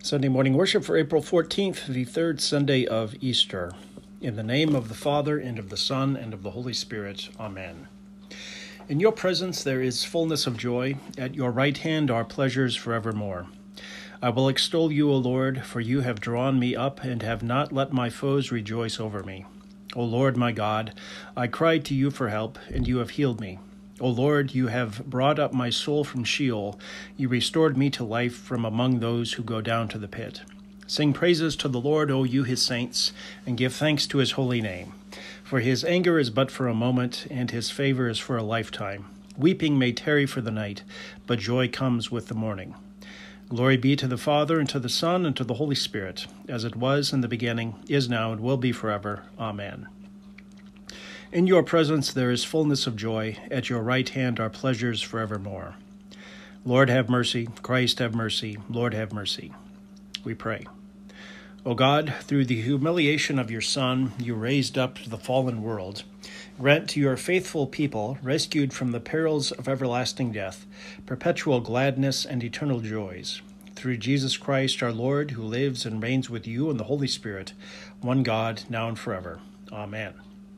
Sunday morning worship for April 14th, the third Sunday of Easter. In the name of the Father, and of the Son, and of the Holy Spirit. Amen. In your presence there is fullness of joy. At your right hand are pleasures forevermore. I will extol you, O Lord, for you have drawn me up and have not let my foes rejoice over me. O Lord my God, I cried to you for help, and you have healed me. O Lord, you have brought up my soul from Sheol. You restored me to life from among those who go down to the pit. Sing praises to the Lord, O you his saints, and give thanks to his holy name. For his anger is but for a moment, and his favor is for a lifetime. Weeping may tarry for the night, but joy comes with the morning. Glory be to the Father, and to the Son, and to the Holy Spirit, as it was in the beginning, is now, and will be forever. Amen. In your presence there is fullness of joy. At your right hand are pleasures forevermore. Lord, have mercy. Christ, have mercy. Lord, have mercy. We pray. O God, through the humiliation of your Son, you raised up the fallen world. Grant to your faithful people, rescued from the perils of everlasting death, perpetual gladness and eternal joys. Through Jesus Christ our Lord, who lives and reigns with you in the Holy Spirit, one God, now and forever. Amen.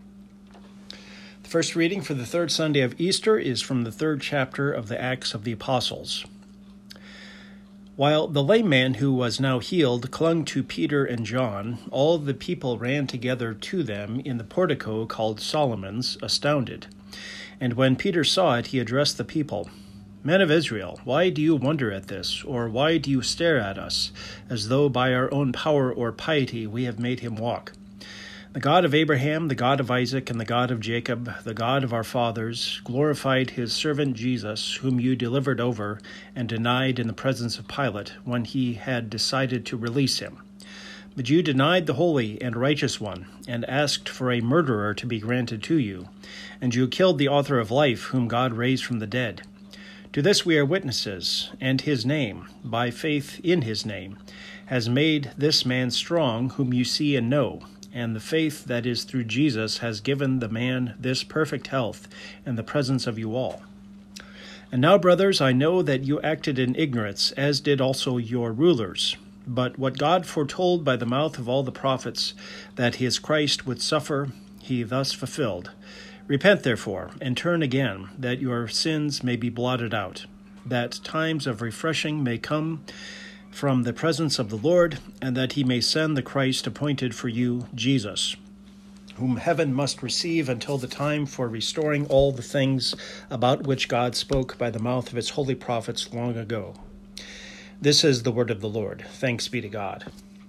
The first reading for the third Sunday of Easter is from the third chapter of the Acts of the Apostles. While the lame man who was now healed clung to Peter and John, all the people ran together to them in the portico called Solomon's, astounded. And when Peter saw it, he addressed the people. Men of Israel, why do you wonder at this, or why do you stare at us, as though by our own power or piety we have made him walk? The God of Abraham, the God of Isaac, and the God of Jacob, the God of our fathers, glorified his servant Jesus, whom you delivered over and denied in the presence of Pilate when he had decided to release him. But you denied the Holy and Righteous One, and asked for a murderer to be granted to you, and you killed the author of life, whom God raised from the dead. To this we are witnesses, and his name, by faith in his name, has made this man strong, whom you see and know. And the faith that is through Jesus has given the man this perfect health in the presence of you all. And now, brothers, I know that you acted in ignorance, as did also your rulers. But what God foretold by the mouth of all the prophets, that his Christ would suffer, he thus fulfilled. Repent, therefore, and turn again, that your sins may be blotted out, that times of refreshing may come from the presence of the Lord, and that he may send the Christ appointed for you, Jesus, whom heaven must receive until the time for restoring all the things about which God spoke by the mouth of its holy prophets long ago. This is the word of the Lord. Thanks be to God.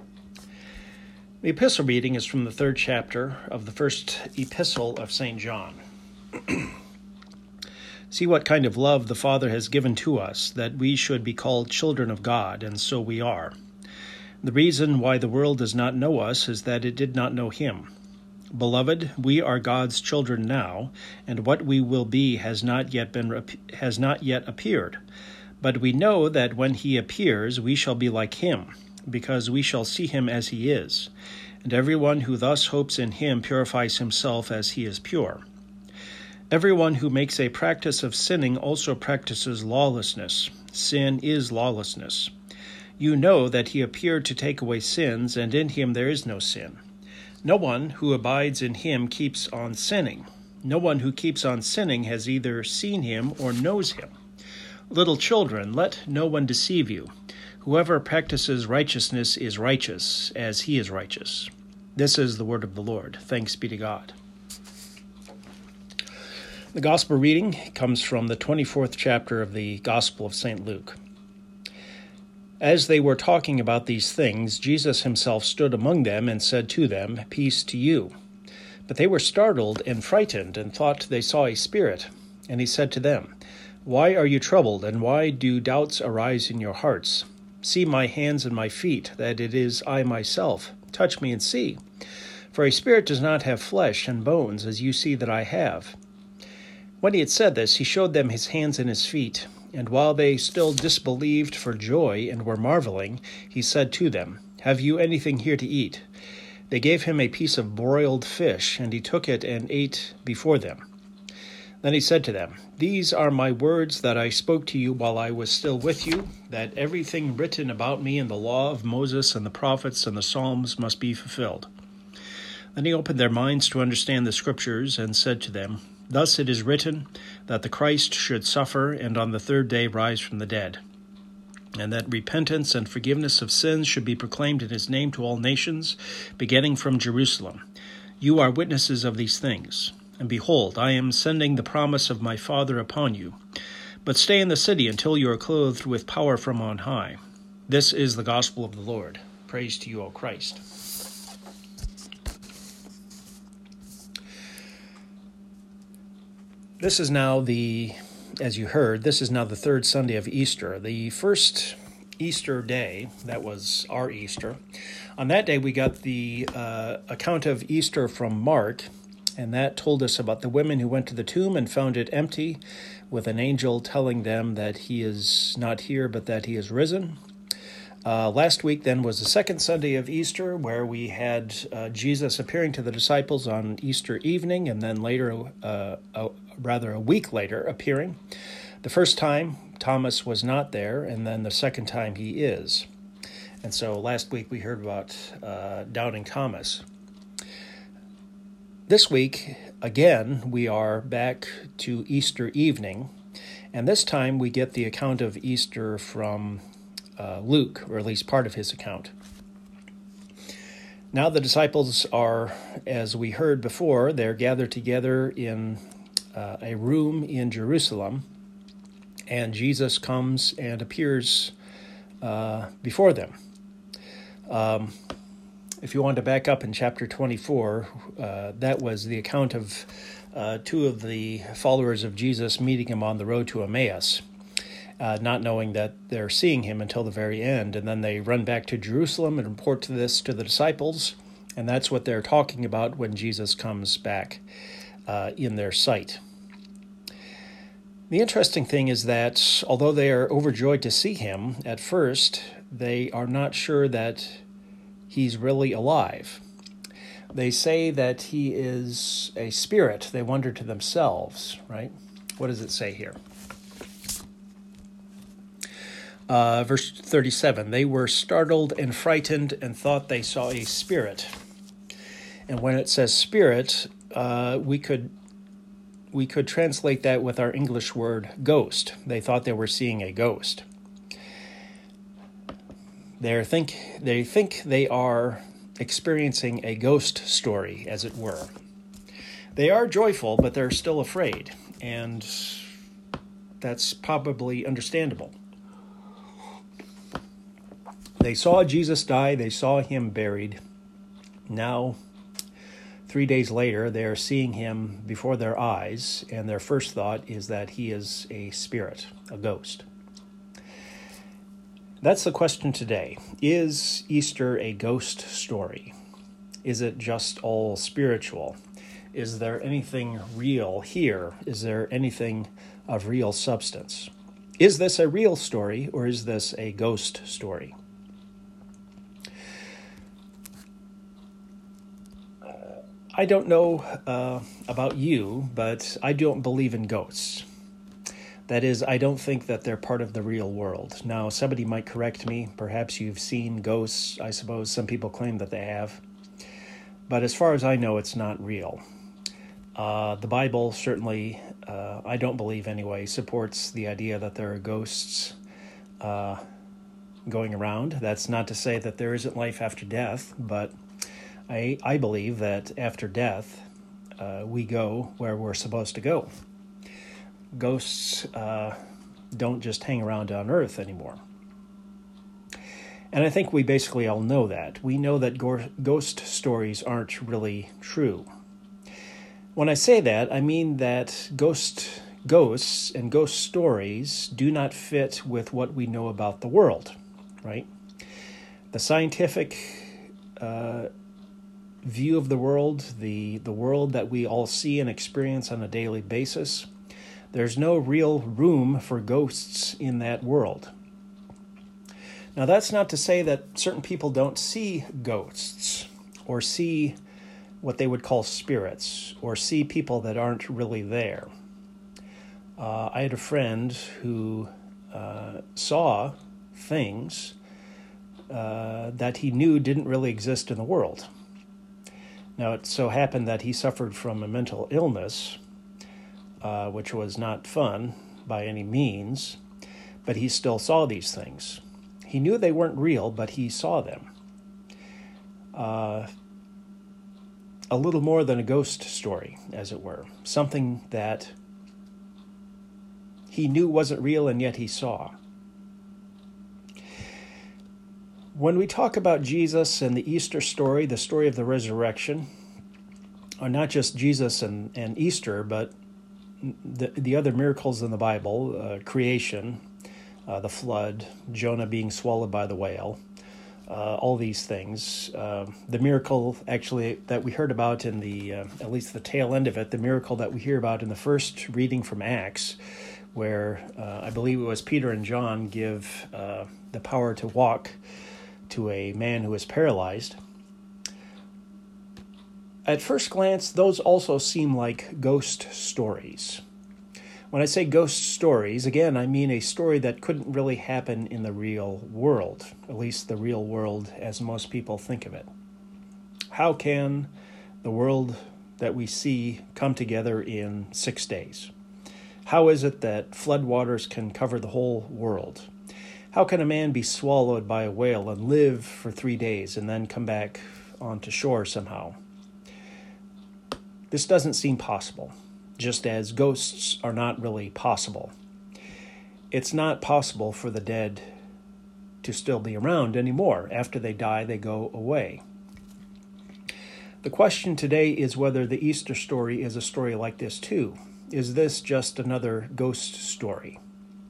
The epistle reading is from the third chapter of the first epistle of St. John. See what kind of love the Father has given to us, that we should be called children of God, and so we are. The reason why the world does not know us is that it did not know him. Beloved, we are God's children now, and what we will be has not yet appeared. But we know that when he appears, we shall be like him, because we shall see him as he is. And everyone who thus hopes in him purifies himself as he is pure. Everyone who makes a practice of sinning also practices lawlessness. Sin is lawlessness. You know that he appeared to take away sins, and in him there is no sin. No one who abides in him keeps on sinning. No one who keeps on sinning has either seen him or knows him. Little children, let no one deceive you. Whoever practices righteousness is righteous, as he is righteous. This is the word of the Lord. Thanks be to God. The Gospel reading comes from the 24th chapter of the Gospel of St. Luke. As they were talking about these things, Jesus himself stood among them and said to them, "Peace to you." But they were startled and frightened and thought they saw a spirit. And he said to them, "Why are you troubled, and why do doubts arise in your hearts? See my hands and my feet, that it is I myself. Touch me and see. For a spirit does not have flesh and bones, as you see that I have." When he had said this, he showed them his hands and his feet. And while they still disbelieved for joy and were marveling, he said to them, "Have you anything here to eat?" They gave him a piece of broiled fish, and he took it and ate before them. Then he said to them, "These are my words that I spoke to you while I was still with you, that everything written about me in the law of Moses and the prophets and the Psalms must be fulfilled." Then he opened their minds to understand the Scriptures and said to them, "Thus it is written, that the Christ should suffer and on the third day rise from the dead, and that repentance and forgiveness of sins should be proclaimed in his name to all nations, beginning from Jerusalem. You are witnesses of these things. And behold, I am sending the promise of my Father upon you. But stay in the city until you are clothed with power from on high." This is the gospel of the Lord. Praise to you, O Christ. This is now as you heard, this is now the third Sunday of Easter. The first Easter day, that was our Easter. On that day, we got the account of Easter from Mark, and that told us about the women who went to the tomb and found it empty, with an angel telling them that he is not here, but that he is risen. Last week then was the second Sunday of Easter, where we had Jesus appearing to the disciples on Easter evening, and then later, a week later, appearing. The first time, Thomas was not there, and then the second time he is. And so last week we heard about doubting Thomas. This week, again, we are back to Easter evening, and this time we get the account of Easter from Luke, or at least part of his account. Now the disciples are, as we heard before, they're gathered together in a room in Jerusalem, and Jesus comes and appears before them. If you want to back up in chapter 24, that was the account of two of the followers of Jesus meeting him on the road to Emmaus, not knowing that they're seeing him until the very end. And then they run back to Jerusalem and report this to the disciples, and that's what they're talking about when Jesus comes back in their sight. The interesting thing is that although they are overjoyed to see him, at first they are not sure that he's really alive. They say that he is a spirit. They wonder to themselves, right? What does it say here? Verse 37, "They were startled and frightened and thought they saw a spirit." And when it says spirit, we could translate that with our English word ghost. They thought they were seeing a ghost. They think they are experiencing a ghost story, as it were. They are joyful, but they're still afraid, and that's probably understandable. They saw Jesus die, they saw him buried. Now, 3 days later, they're seeing him before their eyes, and their first thought is that he is a spirit, a ghost. That's the question today. Is Easter a ghost story? Is it just all spiritual? Is there anything real here? Is there anything of real substance? Is this a real story, or is this a ghost story? I don't know about you, but I don't believe in ghosts. That is, I don't think that they're part of the real world. Now, somebody might correct me. Perhaps you've seen ghosts. I suppose some people claim that they have. But as far as I know, it's not real. The Bible certainly, I don't believe anyway, supports the idea that there are ghosts going around. That's not to say that there isn't life after death, but I believe that after death, we go where we're supposed to go. Ghosts don't just hang around on Earth anymore. And I think we basically all know that. We know that ghost stories aren't really true. When I say that, I mean that ghosts and ghost stories do not fit with what we know about the world, right? The scientific view of the world, the world that we all see and experience on a daily basis, there's no real room for ghosts in that world. Now, that's not to say that certain people don't see ghosts or see what they would call spirits or see people that aren't really there. I had a friend who saw things that he knew didn't really exist in the world. Now, it so happened that he suffered from a mental illness, which was not fun by any means, but he still saw these things. He knew they weren't real, but he saw them. A little more than a ghost story, as it were. Something that he knew wasn't real, and yet he saw. When we talk about Jesus and the Easter story, the story of the resurrection, or not just Jesus and Easter, but the other miracles in the Bible, creation, the flood, Jonah being swallowed by the whale, all these things. The miracle, actually, that we heard about in the, at least the tail end of it, the miracle that we hear about in the first reading from Acts, where I believe it was Peter and John give the power to walk to a man who is paralyzed. At first glance, those also seem like ghost stories. When I say ghost stories, again, I mean a story that couldn't really happen in the real world, at least the real world as most people think of it. How can the world that we see come together in 6 days? How is it that floodwaters can cover the whole world? How can a man be swallowed by a whale and live for 3 days and then come back onto shore somehow? This doesn't seem possible, just as ghosts are not really possible. It's not possible for the dead to still be around anymore. After they die, they go away. The question today is whether the Easter story is a story like this too. Is this just another ghost story?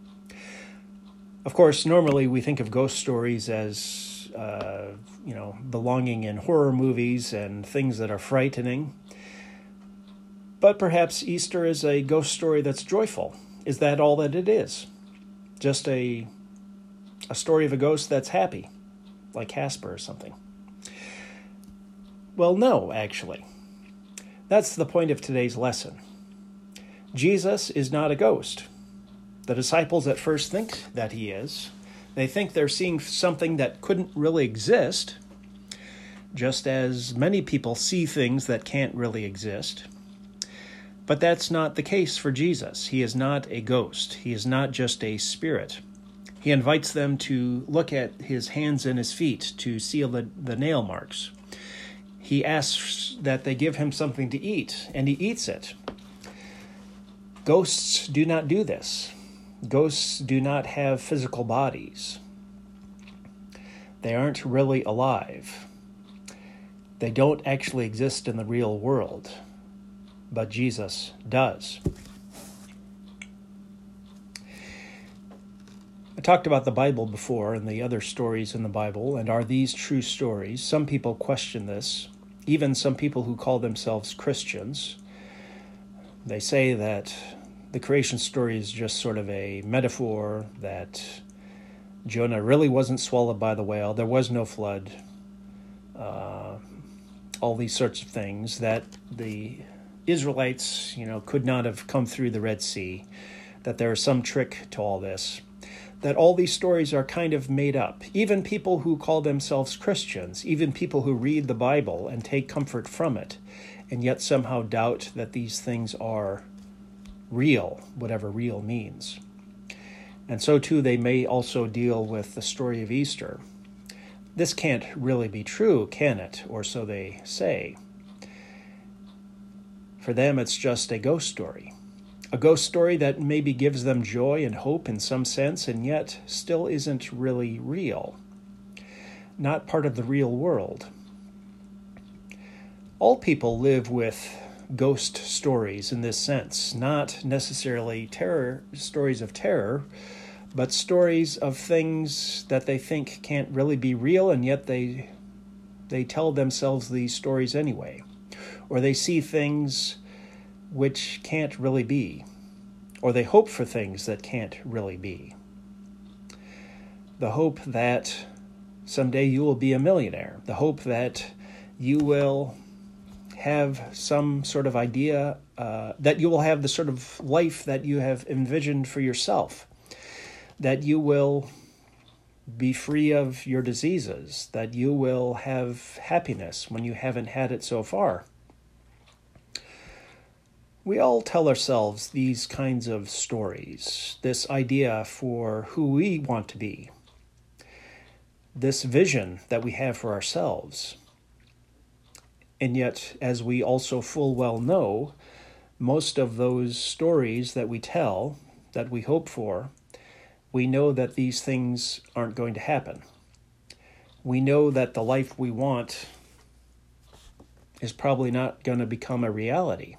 Of course, normally we think of ghost stories as, belonging in horror movies and things that are frightening. But perhaps Easter is a ghost story that's joyful. Is that all that it is? Just a story of a ghost that's happy, like Casper or something? Well, no, actually. That's the point of today's lesson. Jesus is not a ghost. The disciples at first think that he is. They think they're seeing something that couldn't really exist, just as many people see things that can't really exist. But that's not the case for Jesus. He is not a ghost. He is not just a spirit. He invites them to look at his hands and his feet to seal the nail marks. He asks that they give him something to eat, and he eats it. Ghosts do not do this. Ghosts do not have physical bodies. They aren't really alive. They don't actually exist in the real world. But Jesus does. I talked about the Bible before and the other stories in the Bible, and are these true stories? Some people question this, even some people who call themselves Christians. They say that the creation story is just sort of a metaphor, that Jonah really wasn't swallowed by the whale, there was no flood, all these sorts of things, that the Israelites, could not have come through the Red Sea, that there is some trick to all this, that all these stories are kind of made up. Even people who call themselves Christians, even people who read the Bible and take comfort from it, and yet somehow doubt that these things are real, whatever real means. And so too they may also deal with the story of Easter. This can't really be true, can it? Or so they say. For them, it's just a ghost story. A ghost story that maybe gives them joy and hope in some sense, and yet still isn't really real. Not part of the real world. All people live with ghost stories in this sense, not necessarily stories of terror, but stories of things that they think can't really be real, and yet they tell themselves these stories anyway. Or they see things which can't really be, or they hope for things that can't really be. The hope that someday you will be a millionaire, the hope that you will have some sort of idea, that you will have the sort of life that you have envisioned for yourself, that you will be free of your diseases, that you will have happiness when you haven't had it so far. We all tell ourselves these kinds of stories, this idea for who we want to be, this vision that we have for ourselves. And yet, as we also full well know, most of those stories that we tell, that we hope for, we know that these things aren't going to happen. We know that the life we want is probably not going to become a reality.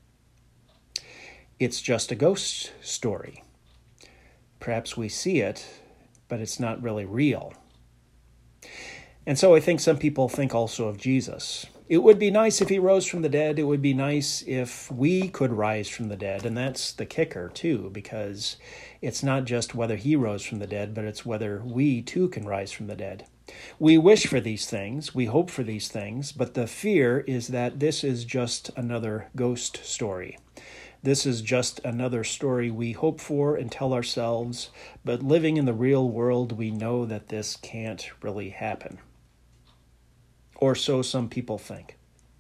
It's just a ghost story. Perhaps we see it, but it's not really real. And so I think some people think also of Jesus. It would be nice if he rose from the dead. It would be nice if we could rise from the dead. And that's the kicker, too, because it's not just whether he rose from the dead, but it's whether we, too, can rise from the dead. We wish for these things. We hope for these things. But the fear is that this is just another ghost story. This is just another story we hope for and tell ourselves, but living in the real world, we know that this can't really happen. Or so some people think.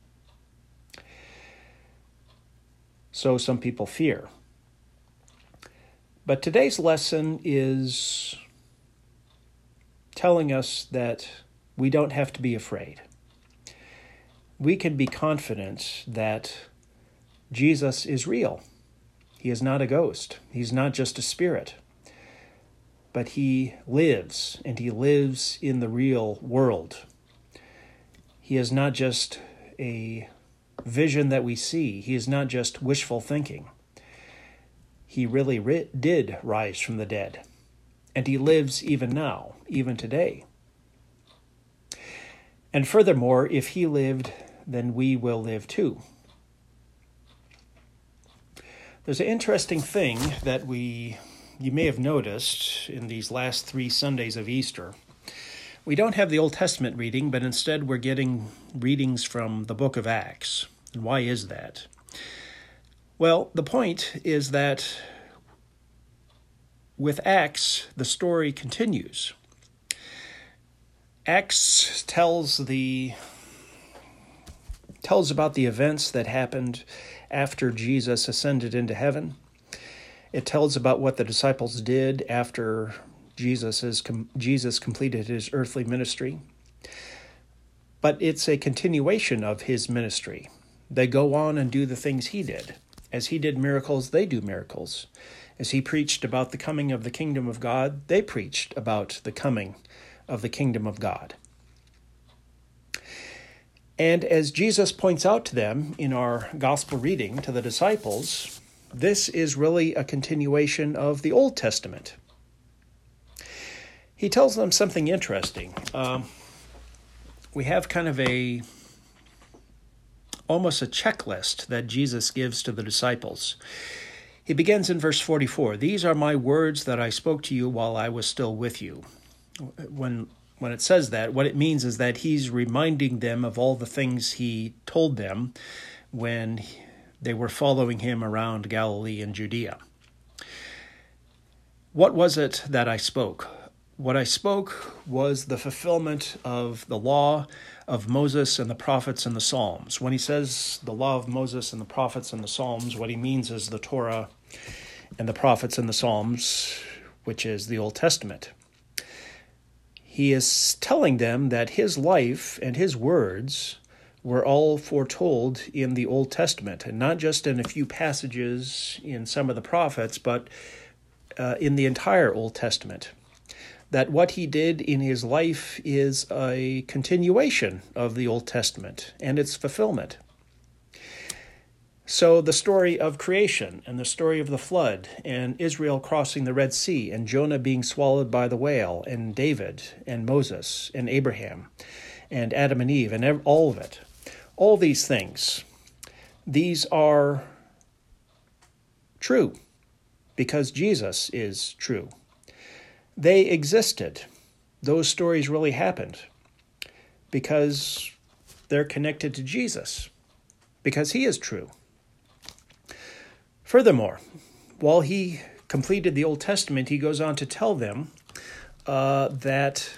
So some people fear. But today's lesson is telling us that we don't have to be afraid. We can be confident that Jesus is real. He is not a ghost. He's not just a spirit. But he lives, and he lives in the real world. He is not just a vision that we see. He is not just wishful thinking. He really did rise from the dead. And he lives even now, even today. And furthermore, if he lived, then we will live too. There's an interesting thing that you may have noticed in these last 3 Sundays of Easter. We don't have the Old Testament reading, but instead we're getting readings from the book of Acts. And why is that? Well, the point is that with Acts, the story continues. Acts tells about the events that happened after Jesus ascended into heaven. It tells about what the disciples did after Jesus completed his earthly ministry. But it's a continuation of his ministry. They go on and do the things he did. As he did miracles, they do miracles. As he preached about the coming of the kingdom of God, they preached about the coming of the kingdom of God. And as Jesus points out to them in our gospel reading to the disciples, this is really a continuation of the Old Testament. He tells them something interesting. We have kind of almost a checklist that Jesus gives to the disciples. He begins in verse 44, "These are my words that I spoke to you while I was still with you." When it says that, what it means is that he's reminding them of all the things he told them when they were following him around Galilee and Judea. What was it that I spoke? What I spoke was the fulfillment of the law of Moses and the prophets and the Psalms. When he says the law of Moses and the prophets and the Psalms, what he means is the Torah and the prophets and the Psalms, which is the Old Testament. He is telling them that his life and his words were all foretold in the Old Testament, and not just in a few passages in some of the prophets, but in the entire Old Testament. That what he did in his life is a continuation of the Old Testament and its fulfillment. So the story of creation and the story of the flood and Israel crossing the Red Sea and Jonah being swallowed by the whale and David and Moses and Abraham and Adam and Eve and all of it, all these things, these are true because Jesus is true. They existed. Those stories really happened because they're connected to Jesus. because he is true. Furthermore, while he completed the Old Testament, he goes on to tell them that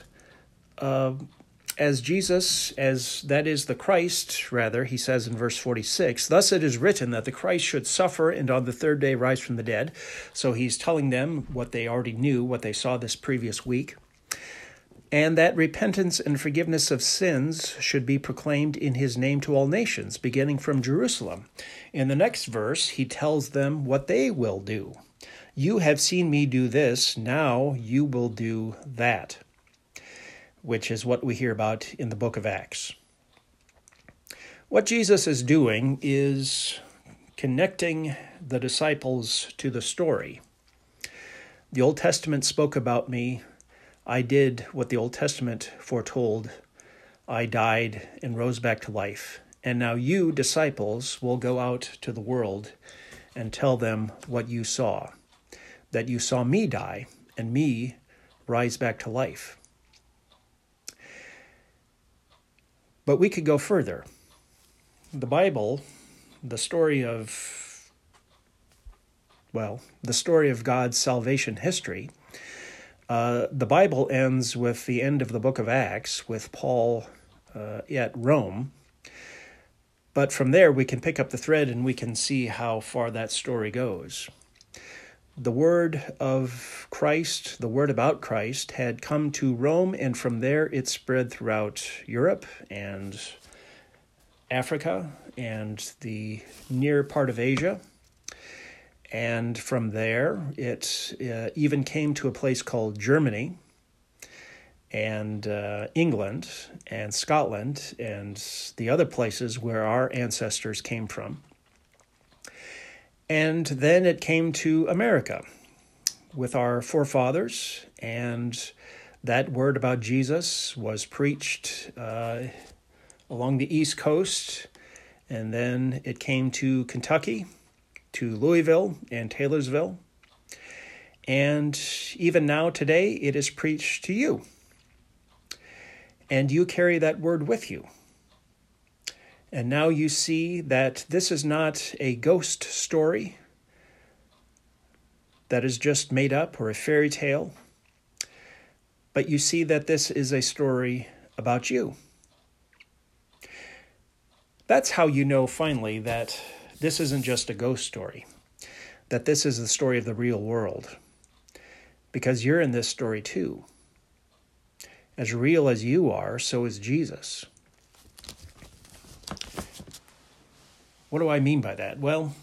as Jesus, as that is the Christ, rather, he says in verse 46, thus it is written that the Christ should suffer and on the third day rise from the dead. So he's telling them what they already knew, what they saw this previous week. And that repentance and forgiveness of sins should be proclaimed in his name to all nations, beginning from Jerusalem. In the next verse, he tells them what they will do. You have seen me do this, now you will do that, which is what we hear about in the book of Acts. What Jesus is doing is connecting the disciples to the story. The Old Testament spoke about me. I did what the Old Testament foretold. I died and rose back to life. And now you, disciples, will go out to the world and tell them what you saw, that you saw me die and me rise back to life. But we could go further. The Bible, the story of God's salvation history, the Bible ends with the end of the book of Acts, with Paul at Rome. But from there, we can pick up the thread and we can see how far that story goes. The word of Christ, the word about Christ, had come to Rome, and from there it spread throughout Europe and Africa and the near part of Asia. And from there, it even came to a place called Germany and England and Scotland and the other places where our ancestors came from. And then it came to America with our forefathers, and that word about Jesus was preached along the East Coast, and then it came to Kentucky, to Louisville and Taylorsville, and even now today it is preached to you, and you carry that word with you. And now you see that this is not a ghost story that is just made up or a fairy tale, but you see that this is a story about you. That's how you know finally that this isn't just a ghost story, that this is the story of the real world, because you're in this story too. As real as you are, so is Jesus. What do I mean by that? Well,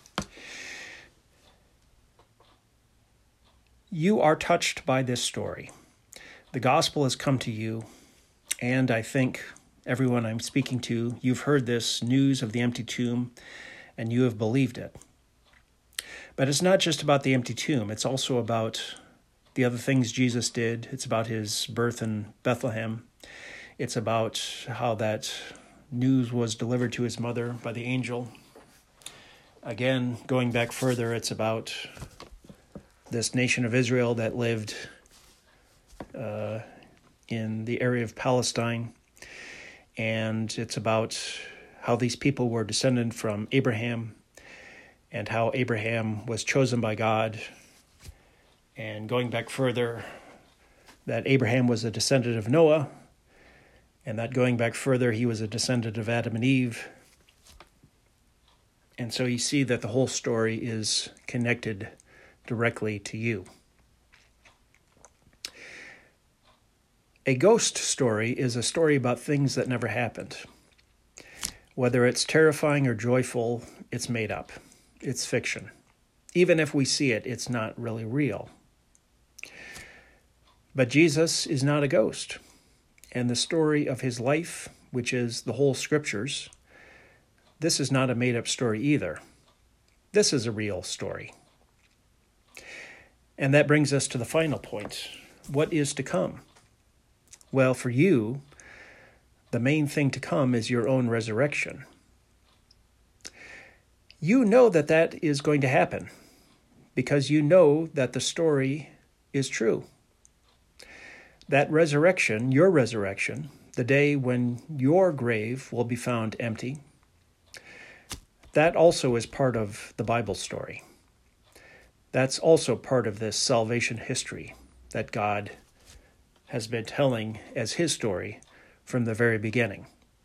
you are touched by this story. The gospel has come to you, and I think everyone I'm speaking to, you've heard this news of the empty tomb, and you have believed it. But it's not just about the empty tomb. It's also about the other things Jesus did. It's about his birth in Bethlehem. It's about how that news was delivered to his mother by the angel. Again, going back further, it's about this nation of Israel that lived in the area of Palestine. And it's about how these people were descended from Abraham and how Abraham was chosen by God. And going back further, that Abraham was a descendant of Noah, and that going back further, he was a descendant of Adam and Eve. And so you see that the whole story is connected directly to you. A ghost story is a story about things that never happened. Whether it's terrifying or joyful, it's made up. It's fiction. Even if we see it, it's not really real. But Jesus is not a ghost. And the story of his life, which is the whole scriptures, this is not a made-up story either. This is a real story. And that brings us to the final point. What is to come? Well, for you, the main thing to come is your own resurrection. You know that that is going to happen because you know that the story is true. That resurrection, your resurrection, the day when your grave will be found empty, That also is part of the Bible story. That's also part of this salvation history that God has been telling as his story from the very beginning.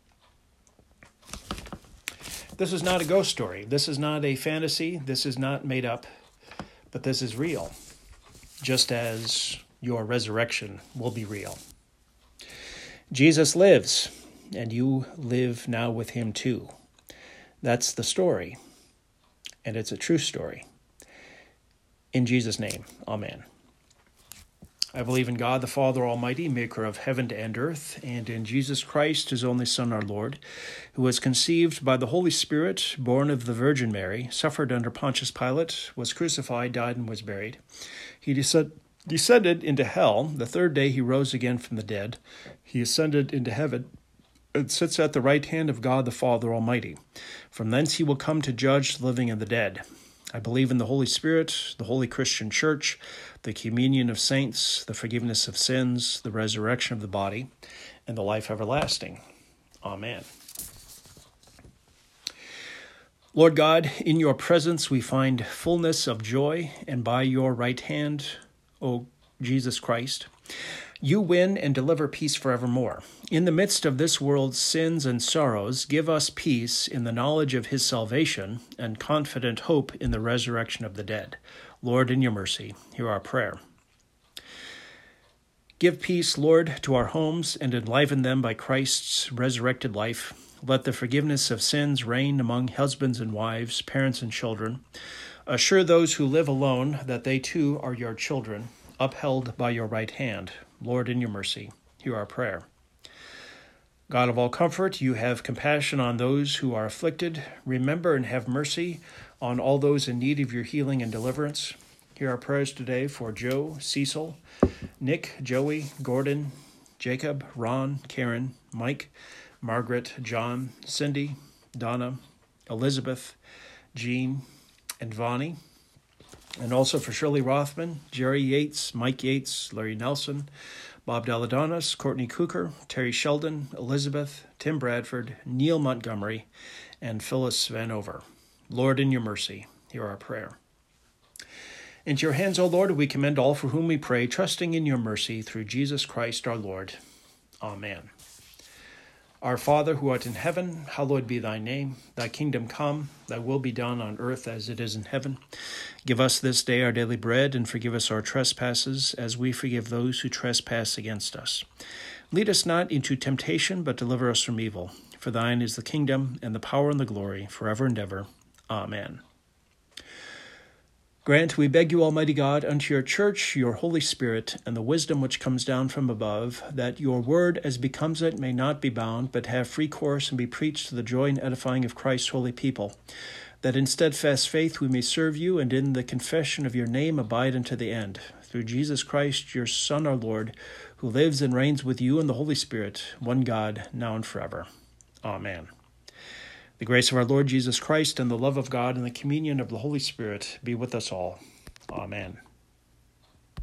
This is not a ghost story. This is not a fantasy. This is not made up, but this is real, just as your resurrection will be real. Jesus lives, and you live now with him too. That's the story, and it's a true story. In Jesus' name, amen. I believe in God, the Father Almighty, maker of heaven and earth, and in Jesus Christ, his only Son, our Lord, who was conceived by the Holy Spirit, born of the Virgin Mary, suffered under Pontius Pilate, was crucified, died, and was buried. He descended into hell. The third day he rose again from the dead. He ascended into heaven and sits at the right hand of God, the Father Almighty. From thence he will come to judge the living and the dead. I believe in the Holy Spirit, the Holy Christian Church, the communion of saints, the forgiveness of sins, the resurrection of the body, and the life everlasting. Amen. Lord God, in your presence we find fullness of joy, and by your right hand, O Jesus Christ, you win and deliver peace forevermore. In the midst of this world's sins and sorrows, give us peace in the knowledge of his salvation and confident hope in the resurrection of the dead. Lord, in your mercy, hear our prayer. Give peace, Lord, to our homes and enliven them by Christ's resurrected life. Let the forgiveness of sins reign among husbands and wives, parents and children. Assure those who live alone that they too are your children, upheld by your right hand. Lord, in your mercy, hear our prayer. God of all comfort, you have compassion on those who are afflicted. Remember and have mercy on all those in need of your healing and deliverance. Hear our prayers today for Joe, Cecil, Nick, Joey, Gordon, Jacob, Ron, Karen, Mike, Margaret, John, Cindy, Donna, Elizabeth, Jean, and Vonnie. And also for Shirley Rothman, Jerry Yates, Mike Yates, Larry Nelson, Bob Deladonis, Courtney Cooker, Terry Sheldon, Elizabeth, Tim Bradford, Neil Montgomery, and Phyllis Vanover. Lord, in your mercy, hear our prayer. Into your hands, O Lord, we commend all for whom we pray, trusting in your mercy through Jesus Christ our Lord. Amen. Our Father, who art in heaven, hallowed be thy name. Thy kingdom come, thy will be done on earth as it is in heaven. Give us this day our daily bread, and forgive us our trespasses, as we forgive those who trespass against us. Lead us not into temptation, but deliver us from evil. For thine is the kingdom, and the power, and the glory, forever and ever. Amen. Grant, we beg you, Almighty God, unto your church your Holy Spirit, and the wisdom which comes down from above, that your word, as becomes it, may not be bound, but have free course and be preached to the joy and edifying of Christ's holy people, that in steadfast faith we may serve you, and in the confession of your name abide unto the end. Through Jesus Christ, your Son, our Lord, who lives and reigns with you in the Holy Spirit, one God, now and forever. Amen. The grace of our Lord Jesus Christ and the love of God and the communion of the Holy Spirit be with us all. Amen.